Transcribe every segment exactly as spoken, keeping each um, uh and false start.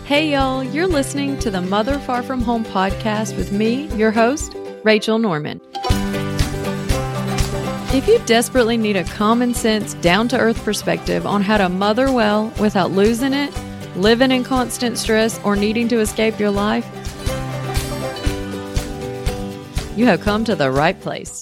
Hey y'all, you're listening to the Mother Far From Home podcast with me, your host, Rachel Norman. If you desperately need a common sense, down-to-earth perspective on how to mother well without losing it, living in constant stress, or needing to escape your life, you have come to the right place.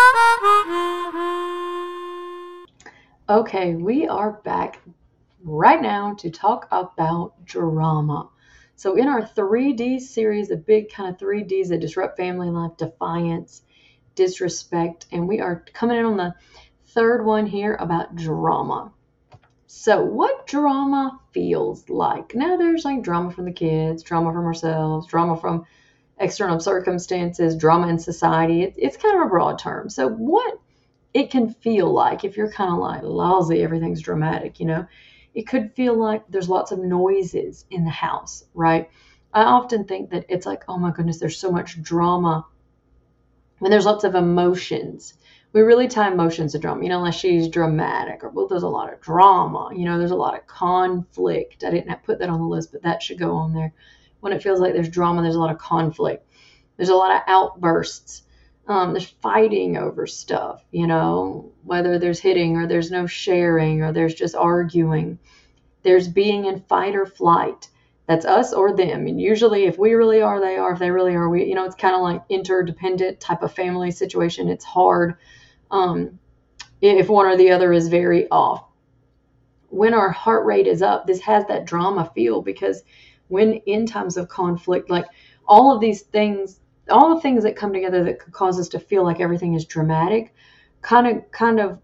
Okay, we are back right now to talk about drama. So in our three D series, the big kind of three Ds that disrupt family life: defiance, disrespect, and we are coming in on the third one here about drama. So what drama feels like? Now there's like drama from the kids, drama from ourselves, drama from external circumstances, drama in society. It, it's kind of a broad term. So what it can feel like if you're kind of like lousy, everything's dramatic, you know, it could feel like there's lots of noises in the house, right? I often think that it's like, oh my goodness, there's so much drama when there's lots of emotions. We really tie emotions to drama, you know, unless she's dramatic or, well, there's a lot of drama, you know, there's a lot of conflict. I didn't put that on the list, but that should go on there. When it feels like there's drama, there's a lot of conflict. There's a lot of outbursts. Um, there's fighting over stuff, you know, whether there's hitting or there's no sharing or there's just arguing. There's being in fight or flight. That's us or them. And usually if we really are, they are. If they really are, we, you know, it's kind of like interdependent type of family situation. It's hard um, if one or the other is very off. When our heart rate is up, this has that drama feel, because when in times of conflict, like all of these things, all the things that come together that could cause us to feel like everything is dramatic, kind of, kind of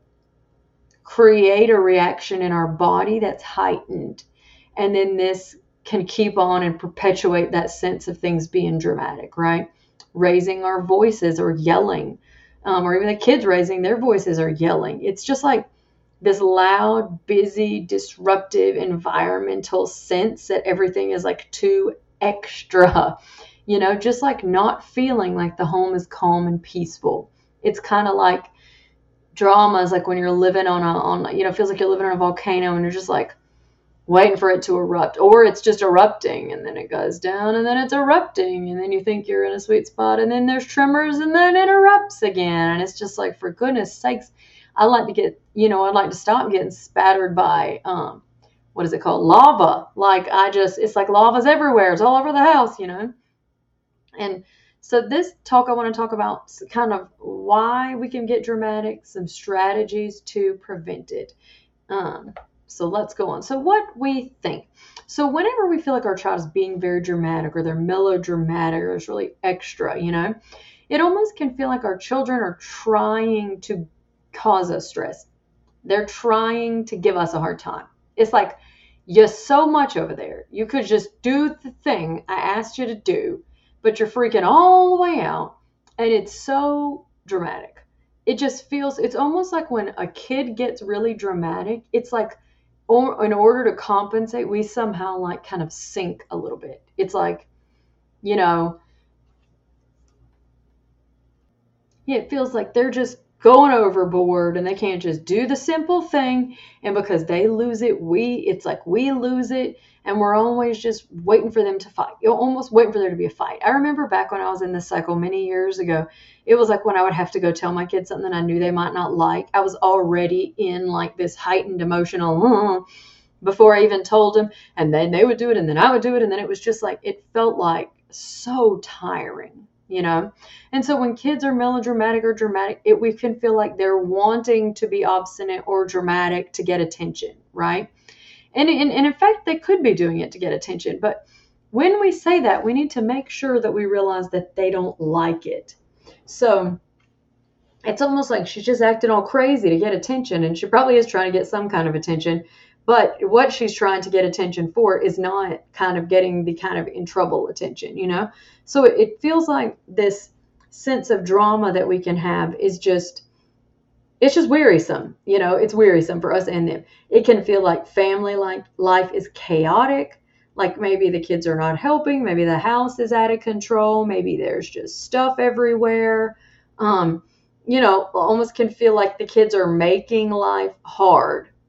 create a reaction in our body that's heightened. And then this can keep on and perpetuate that sense of things being dramatic, right? Raising our voices or yelling, um, or even the kids raising their voices or yelling. It's just like this loud, busy, disruptive environmental sense that everything is like too extra. You know, just like not feeling like the home is calm and peaceful. It's kind of like drama is like when you're living on a, on, you know, it feels like you're living on a volcano and you're just like waiting for it to erupt, or it's just erupting and then it goes down and then it's erupting and then you think you're in a sweet spot and then there's tremors and then it erupts again. And it's just like, for goodness sakes, I like to get, you know, I'd like to stop getting spattered by, um, what is it called? Lava. Like I just, it's like lava's everywhere. It's all over the house, you know? And so this talk, I want to talk about kind of why we can get dramatic, some strategies to prevent it. Um, so let's go on. So what we think. So whenever we feel like our child is being very dramatic or they're melodramatic or it's really extra, you know, it almost can feel like our children are trying to cause us stress. They're trying to give us a hard time. It's like, you're so much over there. You could just do the thing I asked you to do, but you're freaking all the way out, and it's so dramatic. It just feels, it's almost like when a kid gets really dramatic, it's like, or, in order to compensate, we somehow like kind of sink a little bit. It's like, you know, yeah, it feels like they're just going overboard and they can't just do the simple thing. And because they lose it, we, it's like we lose it. And we're always just waiting for them to fight. You're almost waiting for there to be a fight. I remember back when I was in this cycle many years ago, it was like when I would have to go tell my kids something I knew they might not like. I was already in like this heightened emotional uh, before I even told them. And then they would do it and then I would do it. And then it was just like, it felt like so tiring, you know? And so when kids are melodramatic or dramatic, it, we can feel like they're wanting to be obstinate or dramatic to get attention, right? And, and, and in fact, they could be doing it to get attention. But when we say that, we need to make sure that we realize that they don't like it. So it's almost like she's just acting all crazy to get attention. And she probably is trying to get some kind of attention. But what she's trying to get attention for is not kind of getting the kind of in trouble attention, you know? So it, it feels like this sense of drama that we can have is just, it's just wearisome, you know, it's wearisome for us and them. It can feel like family like life is chaotic, like maybe the kids are not helping, maybe the house is out of control, maybe there's just stuff everywhere. Um, you know, almost can feel like the kids are making life hard,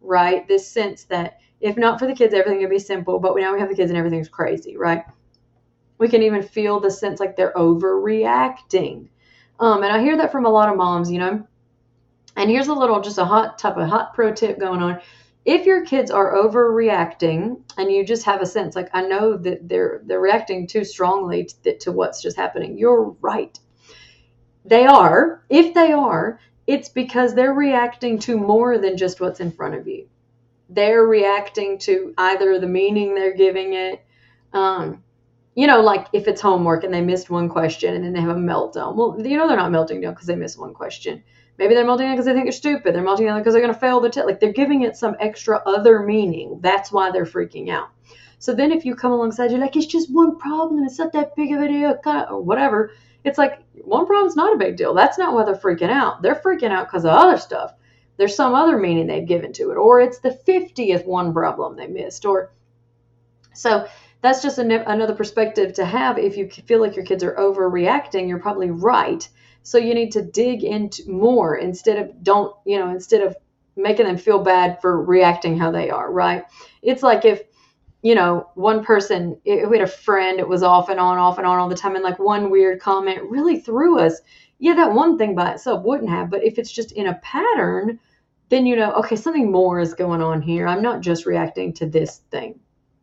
right? This sense that if not for the kids, everything would be simple, but now we have the kids and everything's crazy, right? We can even feel the sense like they're overreacting. Um, and I hear that from a lot of moms, you know. And here's a little, just a hot type of hot pro tip going on. If your kids are overreacting and you just have a sense like, I know that they're they're reacting too strongly to, to what's just happening, you're right. They are. If they are, it's because they're reacting to more than just what's in front of you. They're reacting to either the meaning they're giving it, um, you know, like if it's homework and they missed one question and then they have a meltdown. Well, you know, they're not melting down because they missed one question. Maybe they're melting down because they think you're stupid. They're melting down because they're going to fail the test. Like they're giving it some extra other meaning. That's why they're freaking out. So then if you come alongside, you're like, it's just one problem. It's not that big of a deal, or whatever. It's like one problem's not a big deal. That's not why they're freaking out. They're freaking out because of other stuff. There's some other meaning they've given to it, or it's the fiftieth one problem they missed, or so that's just a, another perspective to have. If you feel like your kids are overreacting, you're probably right. So you need to dig into more instead of don't, you know, instead of making them feel bad for reacting how they are, right? It's like if, you know, one person, if we had a friend, it was off and on, off and on all the time, and like one weird comment really threw us. Yeah, that one thing by itself wouldn't have, but if it's just in a pattern, then you know, okay, something more is going on here. I'm not just reacting to this thing.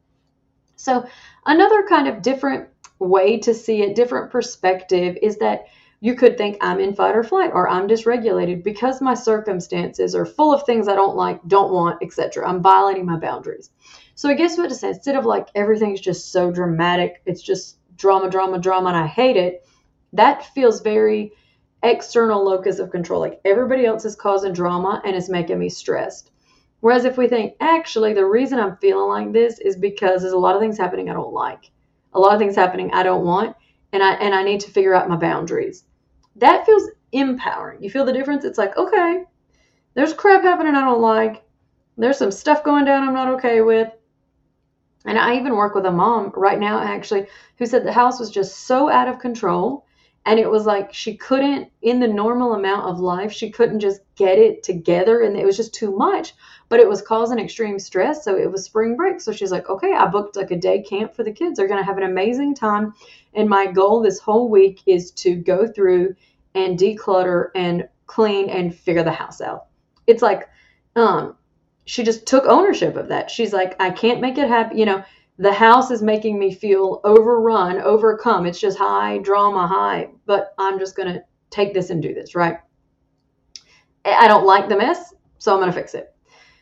So another kind of different way to see it, different perspective, is that you could think I'm in fight or flight, or I'm dysregulated because my circumstances are full of things I don't like, don't want, et cetera. I'm violating my boundaries. So I guess what to say, instead of like everything's just so dramatic, it's just drama, drama, drama, and I hate it, that feels very external locus of control. Like everybody else is causing drama and it's making me stressed. Whereas if we think, actually, the reason I'm feeling like this is because there's a lot of things happening I don't like. A lot of things happening I don't want, and I and I need to figure out my boundaries. That feels empowering. You feel the difference? It's like, okay, there's crap happening I don't like. There's some stuff going down I'm not okay with. And I even work with a mom right now, actually, who said the house was just so out of control. And it was like she couldn't, in the normal amount of life, she couldn't just get it together. And it was just too much. But it was causing extreme stress. So it was spring break. So she's like, okay, I booked like a day camp for the kids. They're going to have an amazing time. And my goal this whole week is to go through and declutter and clean and figure the house out. It's like, um, she just took ownership of that. She's like, I can't make it happen. You know, the house is making me feel overrun, overcome. It's just high drama, high, but I'm just going to take this and do this, right? I don't like the mess, so I'm going to fix it.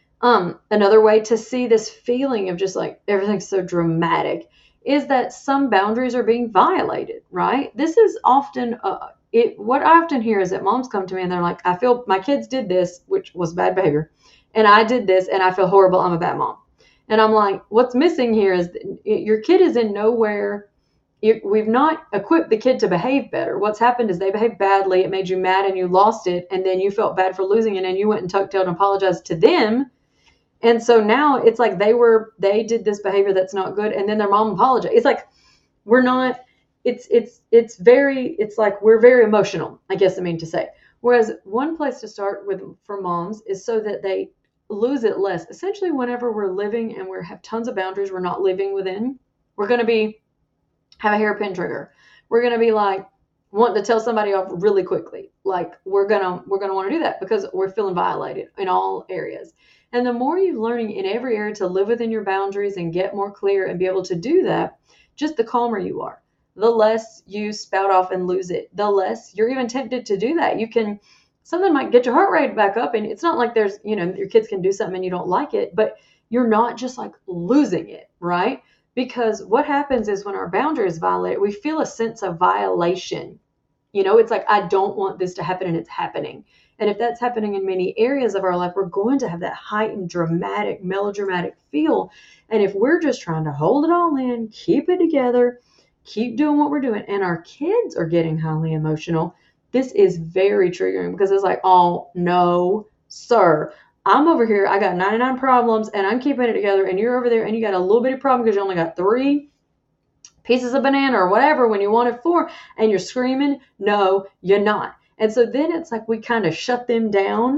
Um, another way to see this feeling of just like everything's so dramatic is that some boundaries are being violated, right? This is often, uh, it. what I often hear is that moms come to me and they're like, I feel my kids did this, which was bad behavior, and I did this and I feel horrible. I'm a bad mom. And I'm like, what's missing here is your kid is in nowhere. We've not equipped the kid to behave better. What's happened is they behaved badly. It made you mad and you lost it. And then you felt bad for losing it and you went and tuck-tailed and apologized to them. And so now it's like they were, they did this behavior that's not good. And then their mom apologized. It's like, we're not, it's, it's, it's very, it's like, we're very emotional, I guess I mean to say. Whereas one place to start with for moms is so that they lose it less. Essentially, whenever we're living and we have tons of boundaries we're not living within, we're going to be, have a hairpin trigger. We're going to be like wanting to tell somebody off really quickly. Like we're going to, we're going to want to do that because we're feeling violated in all areas. And the more you're learning in every area to live within your boundaries and get more clear and be able to do that, just the calmer you are, the less you spout off and lose it, the less you're even tempted to do that. You can, something might get your heart rate back up, and it's not like there's, you know, your kids can do something and you don't like it, but you're not just like losing it, right? Because what happens is when our boundary is violated, we feel a sense of violation. You know, it's like, I don't want this to happen and it's happening. And if that's happening in many areas of our life, we're going to have that heightened, dramatic, melodramatic feel. And if we're just trying to hold it all in, keep it together, keep doing what we're doing, and our kids are getting highly emotional, this is very triggering because it's like, oh, no, sir. I'm over here. I got ninety-nine problems and I'm keeping it together. And you're over there and you got a little bitty problem because you only got three pieces of banana or whatever when you wanted four. And you're screaming, no, you're not. And so then it's like we kind of shut them down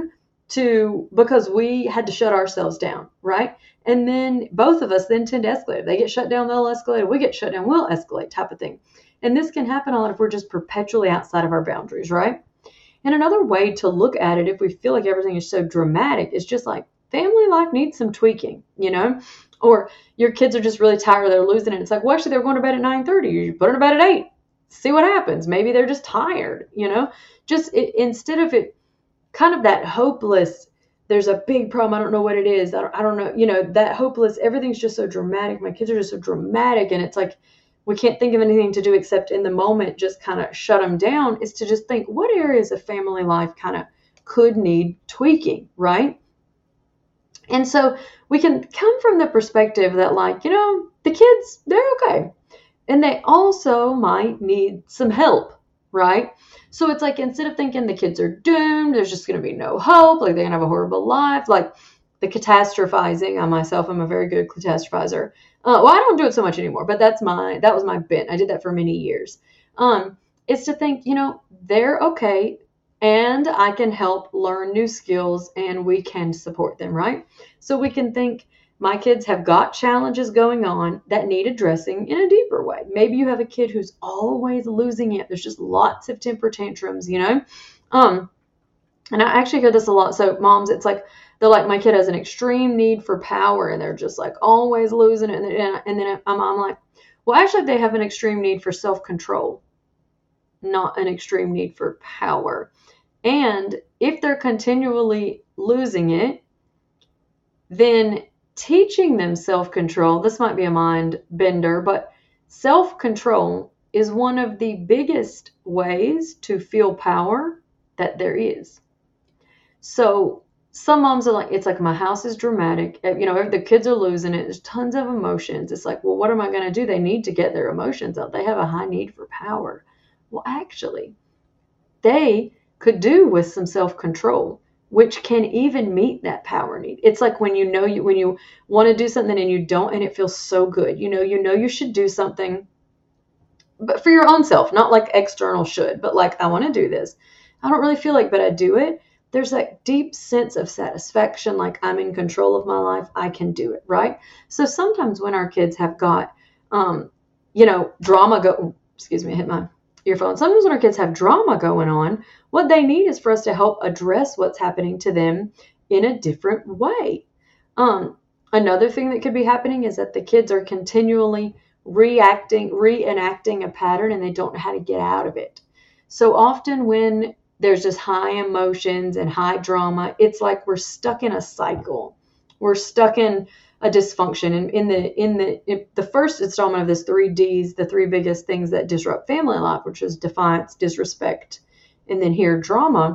to, because we had to shut ourselves down, right? And then both of us then tend to escalate. If they get shut down, they'll escalate. If we get shut down, we'll escalate, type of thing. And this can happen a lot if we're just perpetually outside of our boundaries, right? And another way to look at it, if we feel like everything is so dramatic, is just like family life needs some tweaking, you know? Or your kids are just really tired, they're losing it. It's like, well, actually, they're going to bed at nine thirty. You put them to bed at eight. See what happens. Maybe they're just tired, you know? Just it, instead of it kind of that hopeless, there's a big problem, I don't know what it is, I don't, I don't know, you know, that hopeless, everything's just so dramatic. My kids are just so dramatic, and it's like we can't think of anything to do except in the moment just kind of shut them down. Is to just think, what areas of family life kind of could need tweaking, right? And so we can come from the perspective that, like, you know, the kids, they're okay. And they also might need some help, right? So it's like, instead of thinking the kids are doomed, there's just going to be no hope, like they're going to have a horrible life, like the catastrophizing. I myself am a very good catastrophizer. Uh, well, I don't do it so much anymore, but that's my, that was my bent. I did that for many years. Um, it's to think, you know, they're okay, and I can help learn new skills, and we can support them, right? So we can think, my kids have got challenges going on that need addressing in a deeper way. Maybe you have a kid who's always losing it. There's just lots of temper tantrums, you know? Um, and I actually hear this a lot. So moms, it's like, they're like, my kid has an extreme need for power, and they're just like always losing it. And then, and then I'm, I'm like, well, actually, they have an extreme need for self-control, not an extreme need for power. And if they're continually losing it, then teaching them self-control, this might be a mind bender, but self-control is one of the biggest ways to feel power that there is. So some moms are like, it's like, my house is dramatic. You know, the kids are losing it. There's tons of emotions. It's like, well, what am I going to do? They need to get their emotions out. They have a high need for power. Well, actually, they could do with some self-control, which can even meet that power need. It's like when you know you, when you want to do something and you don't, and it feels so good. You know, you know you should do something, but for your own self, not like external should, but like, I want to do this. I don't really feel like, but I do it. There's that deep sense of satisfaction, like I'm in control of my life. I can do it, right? So sometimes when our kids have got, um, you know, drama go, excuse me, I hit my earphone. Sometimes when our kids have drama going on, what they need is for us to help address what's happening to them in a different way. Um, another thing that could be happening is that the kids are continually reacting, reenacting a pattern, and they don't know how to get out of it. So often when there's just high emotions and high drama, it's like we're stuck in a cycle. We're stuck in a dysfunction. And in the in the in the first installment of this three Ds, the three biggest things that disrupt family life, which is defiance, disrespect, and then here drama,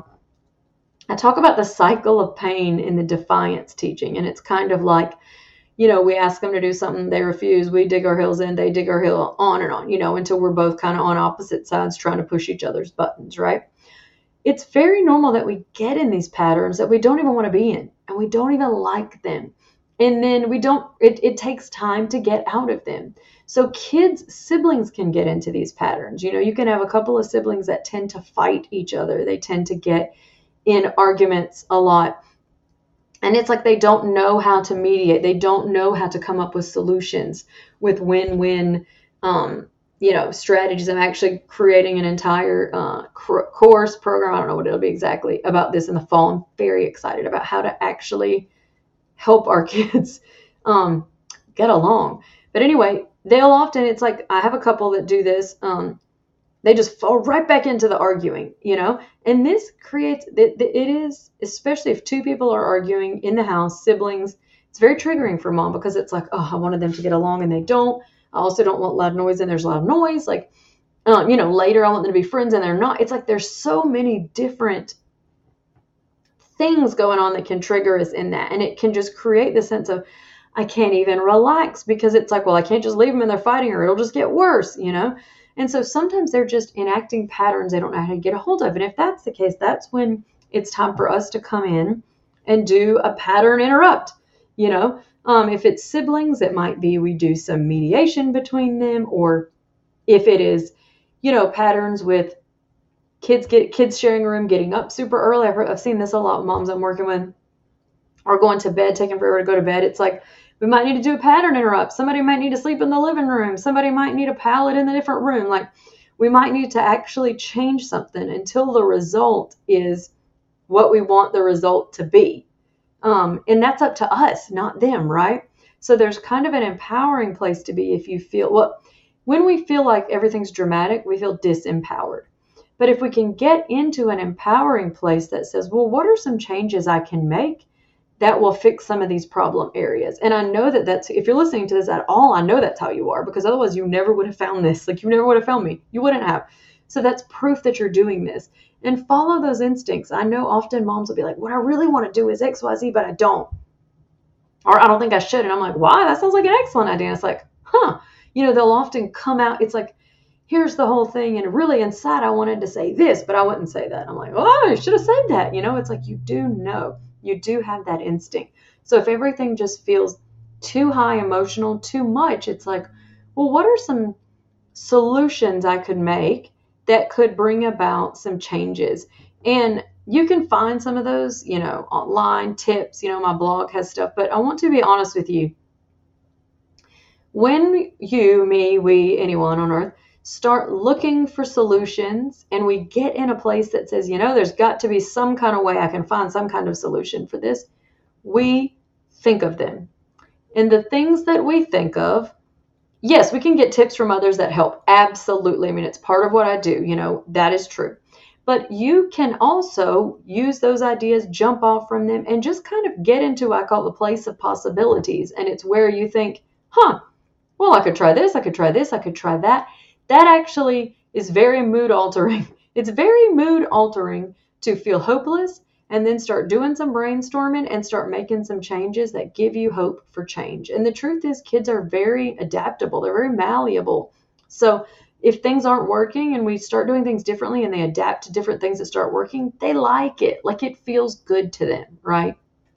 I talk about the cycle of pain in the defiance teaching. And it's kind of like, you know, we ask them to do something, they refuse, we dig our heels in, they dig our heel, on and on, you know, until we're both kind of on opposite sides trying to push each other's buttons, right? It's very normal that we get in these patterns that we don't even want to be in, and we don't even like them. And then we don't, it, it takes time to get out of them. So kids, siblings can get into these patterns. You know, you can have a couple of siblings that tend to fight each other. They tend to get in arguments a lot. And it's like they don't know how to mediate. They don't know how to come up with solutions with win-win, um, you know, strategies. I'm actually creating an entire uh, course program. I don't know what it'll be exactly about this in the fall. I'm very excited about how to actually help our kids um, get along. But anyway, they'll often, it's like, I have a couple that do this. Um, they just fall right back into the arguing, you know, and this creates, it, it is, especially if two people are arguing in the house, siblings, it's very triggering for mom, because it's like, oh, I wanted them to get along and they don't. I also don't want loud noise, and there's loud noise. Like, um, you know, later I want them to be friends and they're not. It's like there's so many different things going on that can trigger us in that. And it can just create the sense of, I can't even relax, because it's like, well, I can't just leave them and they're fighting, or it'll just get worse, you know? And so sometimes they're just enacting patterns they don't know how to get a hold of. And if that's the case, that's when it's time for us to come in and do a pattern interrupt, you know? Um, if it's siblings, it might be we do some mediation between them, or if it is, you know, patterns with Kids get kids sharing a room, getting up super early. I've, I've seen this a lot with moms I'm working with, or going to bed, taking forever to go to bed. It's like we might need to do a pattern interrupt. Somebody might need to sleep in the living room. Somebody might need a pallet in a different room. Like we might need to actually change something until the result is what we want the result to be. Um, and that's up to us, not them, right? So there's kind of an empowering place to be if you feel, well, when we feel like everything's dramatic, we feel disempowered. But if we can get into an empowering place that says, well, what are some changes I can make that will fix some of these problem areas? And I know that that's, if you're listening to this at all, I know that's how you are, because otherwise you never would have found this. Like you never would have found me. You wouldn't have. So that's proof that you're doing this. And follow those instincts. I know often moms will be like, what I really want to do is X Y Z, but I don't. Or I don't think I should. And I'm like, why? That sounds like an excellent idea. And it's like, huh. You know, they'll often come out. It's like, here's the whole thing. And really inside, I wanted to say this, but I wouldn't say that. I'm like, oh, I should have said that. You know, it's like you do know. You do have that instinct. So if everything just feels too high emotional, too much, it's like, well, what are some solutions I could make that could bring about some changes? And you can find some of those, you know, online tips. You know, my blog has stuff, but I want to be honest with you. When you, me, we, anyone on earth, start looking for solutions and we get in a place that says, you know, there's got to be some kind of way I can find some kind of solution for this, we think of them. And the things that we think of, yes, we can get tips from others that help. Absolutely. I mean, it's part of what I do. You know, that is true. But you can also use those ideas, jump off from them, and just kind of get into, I call it, the place of possibilities. And it's where you think, huh, well, I could try this, I could try this, I could try that. That actually is very mood altering. It's very mood altering to feel hopeless and then start doing some brainstorming and start making some changes that give you hope for change. And the truth is, kids are very adaptable. They're very malleable. So if things aren't working and we start doing things differently and they adapt to different things that start working, they like it. Like it feels good to them, right?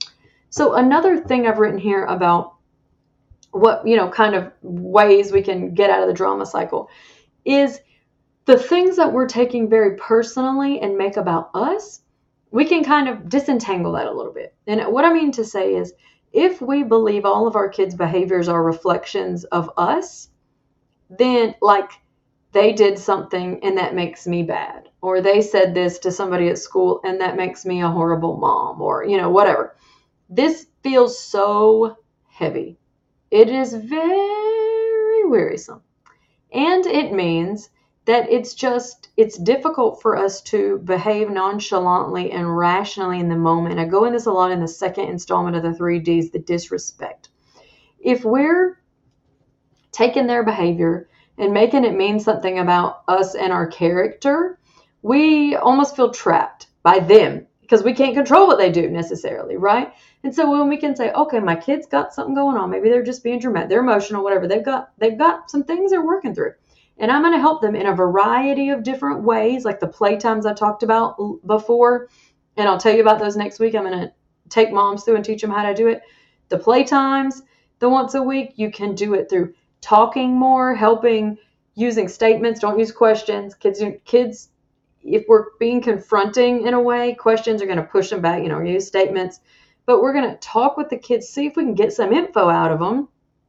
So another thing I've written here about what, you know, kind of ways we can get out of the drama cycle is the things that we're taking very personally and make about us, we can kind of disentangle that a little bit. And what I mean to say is, if we believe all of our kids' behaviors are reflections of us, then like they did something and that makes me bad, or they said this to somebody at school and that makes me a horrible mom, or, you know, whatever. This feels so heavy. It is very wearisome. And it means that it's just, it's difficult for us to behave nonchalantly and rationally in the moment. I go in this a lot in the second installment of the three Ds, the disrespect. If we're taking their behavior and making it mean something about us and our character, we almost feel trapped by them because we can't control what they do necessarily, right? And so when we can say, okay, my kid's got something going on, maybe they're just being dramatic, they're emotional, whatever, they've got they've got some things they're working through. And I'm going to help them in a variety of different ways, like the playtimes I talked about before. And I'll tell you about those next week. I'm going to take moms through and teach them how to do it. The playtimes, the once a week, you can do it through talking more, helping, using statements. Don't use questions. Kids, kids, if we're being confronting in a way, questions are going to push them back. You know, use statements. But we're going to talk with the kids, see if we can get some info out of them.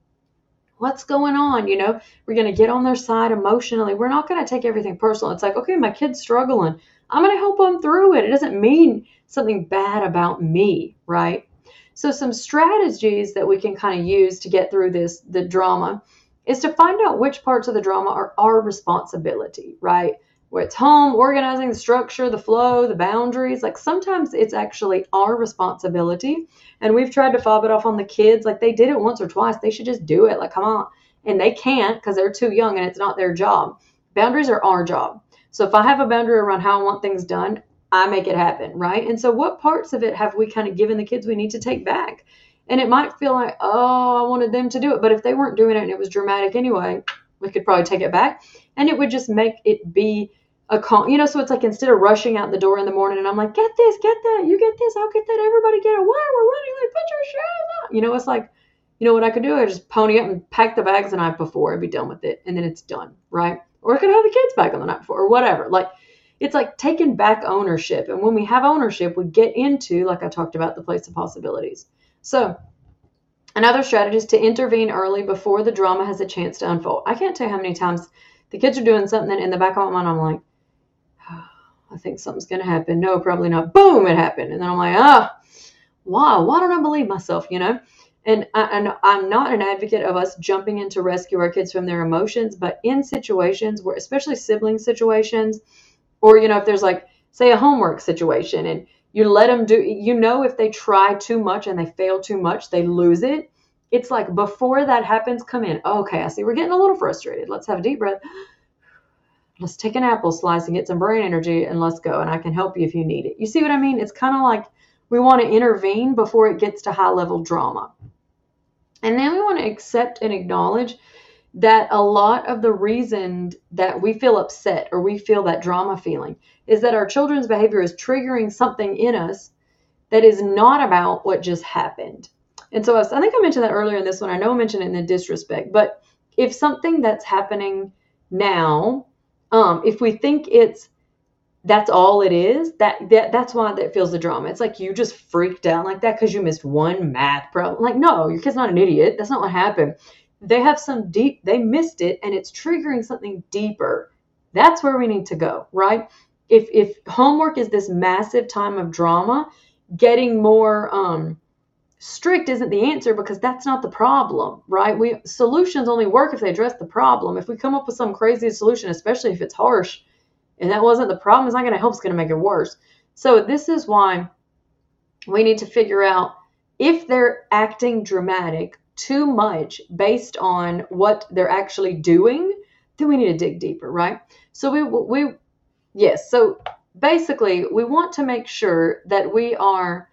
What's going on? You know, we're going to get on their side emotionally. We're not going to take everything personal. It's like, okay, my kid's struggling. I'm going to help them through it. It doesn't mean something bad about me, right? So some strategies that we can kind of use to get through this, the drama, is to find out which parts of the drama are our responsibility, right? Where it's home, organizing, the structure, the flow, the boundaries. Like sometimes it's actually our responsibility. And we've tried to fob it off on the kids. Like they did it once or twice. They should just do it. Like, come on. And they can't because they're too young and it's not their job. Boundaries are our job. So if I have a boundary around how I want things done, I make it happen, right? And so what parts of it have we kind of given the kids we need to take back? And it might feel like, oh, I wanted them to do it. But if they weren't doing it and it was dramatic anyway, we could probably take it back. And it would just make it be a calm, you know, so it's like instead of rushing out the door in the morning and I'm like, get this, get that, you get this, I'll get that, everybody get it. Why we're running? Like, put your shoes on. You know, it's like, you know what I could do? I just pony up and pack the bags the night before and be done with it. And then it's done, right? Or I could have the kids back on the night before or whatever. Like, it's like taking back ownership. And when we have ownership, we get into, like I talked about, the place of possibilities. So another strategy is to intervene early before the drama has a chance to unfold. I can't tell you how many times the kids are doing something, and in the back of my mind, I'm like, oh, I think something's going to happen. No, probably not. Boom, it happened. And then I'm like, ah, wow, why don't I believe myself, you know? And, I, and I'm not an advocate of us jumping in to rescue our kids from their emotions, but in situations where, especially sibling situations, or, you know, if there's like, say, a homework situation, and you let them do, you know, if they try too much and they fail too much, they lose it. It's like, before that happens, come in. Okay, I see we're getting a little frustrated. Let's have a deep breath. Let's take an apple slice and get some brain energy, and let's go. And I can help you if you need it. You see what I mean? It's kind of like we want to intervene before it gets to high level drama. And then we want to accept and acknowledge that a lot of the reason that we feel upset or we feel that drama feeling is that our children's behavior is triggering something in us that is not about what just happened. And so I think I mentioned that earlier in this one. I know I mentioned it in the disrespect, but if something that's happening now, um, if we think it's that's all it is, that, that that's why that feels the drama. It's like you just freaked out like that because you missed one math problem. Like, no, your kid's not an idiot. That's not what happened. They have some deep, they missed it, and it's triggering something deeper. That's where we need to go, right? If if homework is this massive time of drama, getting more um, strict isn't the answer, because that's not the problem, right? We solutions only work if they address the problem. If we come up with some crazy solution, especially if it's harsh, and that wasn't the problem, it's not going to help, it's going to make it worse. So this is why we need to figure out if they're acting dramatic too much based on what they're actually doing, then we need to dig deeper, right? So we, we, yes. So basically we want to make sure that we are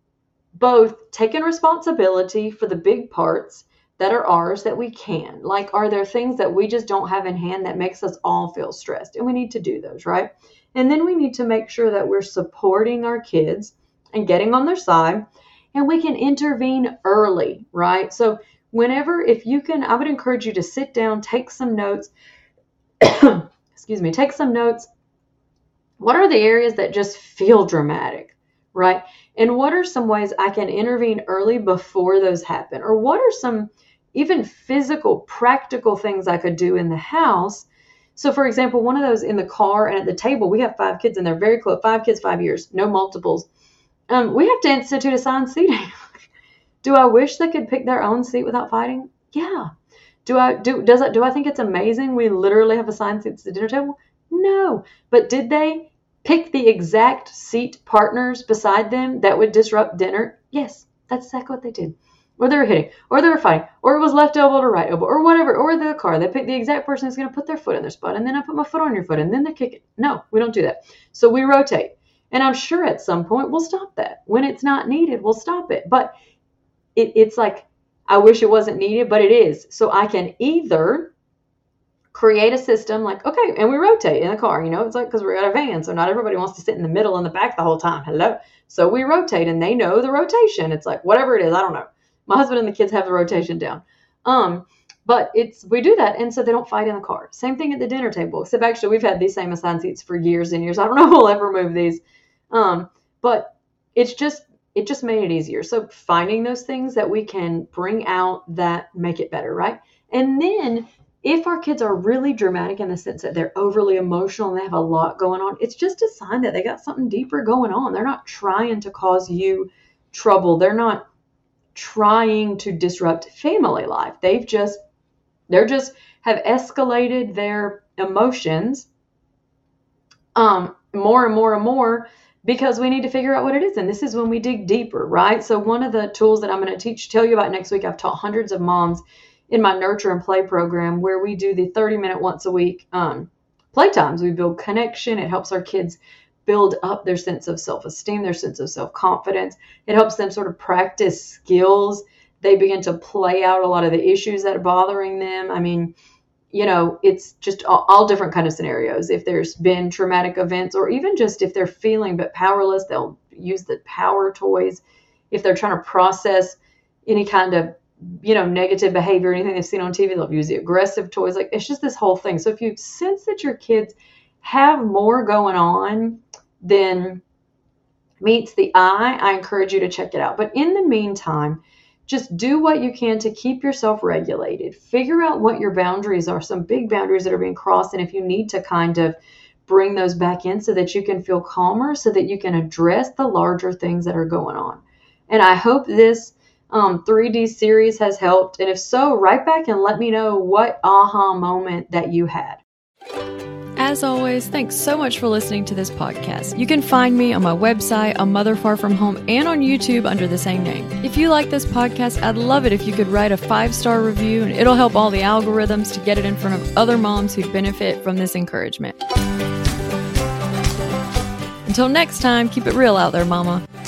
both taking responsibility for the big parts that are ours that we can. Like, are there things that we just don't have in hand that makes us all feel stressed? And we need to do those, right? And then we need to make sure that we're supporting our kids and getting on their side, and we can intervene early, right? So whenever, if you can, I would encourage you to sit down, take some notes, excuse me, take some notes. What are the areas that just feel dramatic, right? And what are some ways I can intervene early before those happen? Or what are some even physical, practical things I could do in the house? So for example, one of those in the car and at the table, we have five kids and they're very close, five kids, five years, no multiples. Um, we have to institute assigned seating. Do I wish they could pick their own seat without fighting? Yeah. Do I do does it do I think it's amazing we literally have assigned seats at the dinner table? No. But did they pick the exact seat partners beside them that would disrupt dinner? Yes, that's exactly what they did. Or they were hitting, or they were fighting, or it was left elbow to right elbow, or whatever, or the car. They picked the exact person who's going to put their foot in their spot, and then I put my foot on your foot, and then they kick it. No, we don't do that. So we rotate. And I'm sure at some point we'll stop that. When it's not needed, we'll stop it. But it, it's like, I wish it wasn't needed, but it is. So I can either create a system like, okay, and we rotate in the car, you know, it's like, because we're at a van, so not everybody wants to sit in the middle and the back the whole time. Hello. So we rotate, and they know the rotation. It's like, whatever it is, I don't know. My husband and the kids have the rotation down. Um, but it's, we do that. And so they don't fight in the car. Same thing at the dinner table, except actually we've had these same assigned seats for years and years. I don't know if we'll ever move these. Um, but it's just, it just made it easier. So finding those things that we can bring out that make it better, right? And then if our kids are really dramatic in the sense that they're overly emotional and they have a lot going on, it's just a sign that they got something deeper going on. They're not trying to cause you trouble. They're not trying to disrupt family life. They've just, they're just have escalated their emotions um, more and more and more, because we need to figure out what it is. And this is when we dig deeper, right? So one of the tools that I'm going to teach, tell you about next week, I've taught hundreds of moms in my Nurture and Play program, where we do the thirty minute once a week um, playtimes. We build connection. It helps our kids build up their sense of self-esteem, their sense of self-confidence. It helps them sort of practice skills. They begin to play out a lot of the issues that are bothering them. I mean, you know, it's just all, all different kind of scenarios. If there's been traumatic events, or even just if they're feeling but powerless, they'll use the power toys. If they're trying to process any kind of, you know, negative behavior, anything they've seen on T V, they'll use the aggressive toys. Like, it's just this whole thing. So if you sense that your kids have more going on than meets the eye, I encourage you to check it out. But in the meantime, just do what you can to keep yourself regulated. Figure out what your boundaries are, some big boundaries that are being crossed, and if you need to kind of bring those back in so that you can feel calmer, so that you can address the larger things that are going on. And I hope this um, three D series has helped. And if so, write back and let me know what aha moment that you had. As always, thanks so much for listening to this podcast. You can find me on my website, A Mother Far From Home, and on YouTube under the same name. If you like this podcast, I'd love it if you could write a five-star review, and it'll help all the algorithms to get it in front of other moms who benefit from this encouragement. Until next time, keep it real out there, mama.